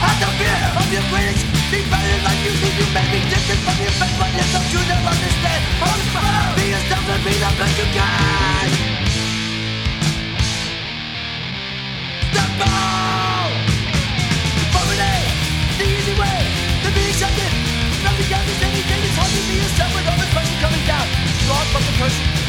Have no fear of your critics. Be better like you think you may be distant from your faith, but yet don't you never understand. Hold the fire, be yourself and be the best you can. Step out! Formidate, the easy way to be accepted. Nothing else is anything, it's hard to be yourself with all this pressure coming down. Strong from the person.